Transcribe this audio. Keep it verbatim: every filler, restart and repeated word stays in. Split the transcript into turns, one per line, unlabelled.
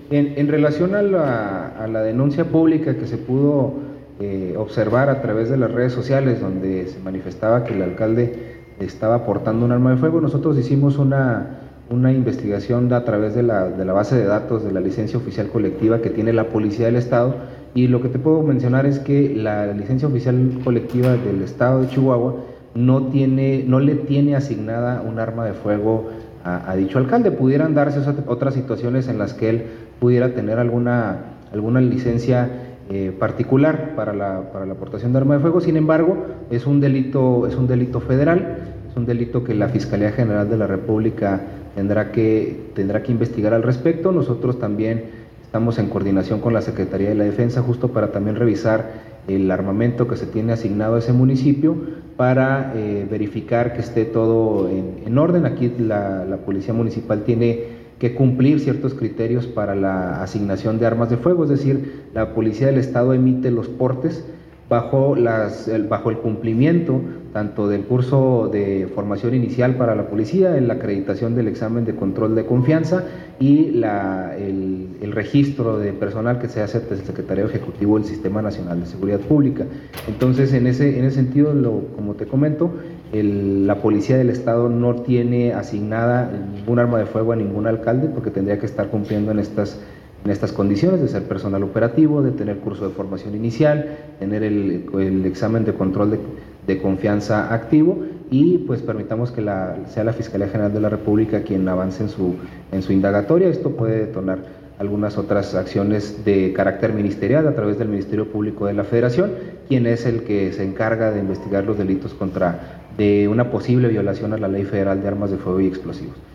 En, en relación a la, a la denuncia pública que se pudo eh, observar a través de las redes sociales, donde se manifestaba que el alcalde estaba portando un arma de fuego, nosotros hicimos una, una investigación a través de la, de la base de datos de la licencia oficial colectiva que tiene la Policía del Estado, y lo que te puedo mencionar es que la licencia oficial colectiva del Estado de Chihuahua no, tiene, no le tiene asignada un arma de fuego a, a dicho alcalde. Pudieran darse otras situaciones en las que él pudiera tener alguna, alguna licencia eh, particular para la, para la aportación de arma de fuego. Sin embargo, es un delito, es un delito federal, es un delito que la Fiscalía General de la República tendrá que, tendrá que investigar al respecto. Nosotros también estamos en coordinación con la Secretaría de la Defensa justo para también revisar el armamento que se tiene asignado a ese municipio para eh, verificar que esté todo en, en orden. Aquí la, la Policía Municipal tiene que cumplir ciertos criterios para la asignación de armas de fuego, es decir, la Policía del Estado emite los portes bajo, las, el, bajo el cumplimiento tanto del curso de formación inicial para la policía, en la acreditación del examen de control de confianza y la, el, el registro de personal que se hace ante el Secretario Ejecutivo del Sistema Nacional de Seguridad Pública. Entonces, en ese, en ese sentido, lo, como te comento, el, la Policía del Estado no tiene asignada ningún arma de fuego a ningún alcalde, porque tendría que estar cumpliendo en estas en estas condiciones de ser personal operativo, de tener curso de formación inicial, tener el, el examen de control de, de confianza activo, y pues permitamos que la, sea la Fiscalía General de la República quien avance en su, en su indagatoria. Esto puede detonar algunas otras acciones de carácter ministerial a través del Ministerio Público de la Federación, quien es el que se encarga de investigar los delitos contra de una posible violación a la Ley Federal de Armas de Fuego y Explosivos.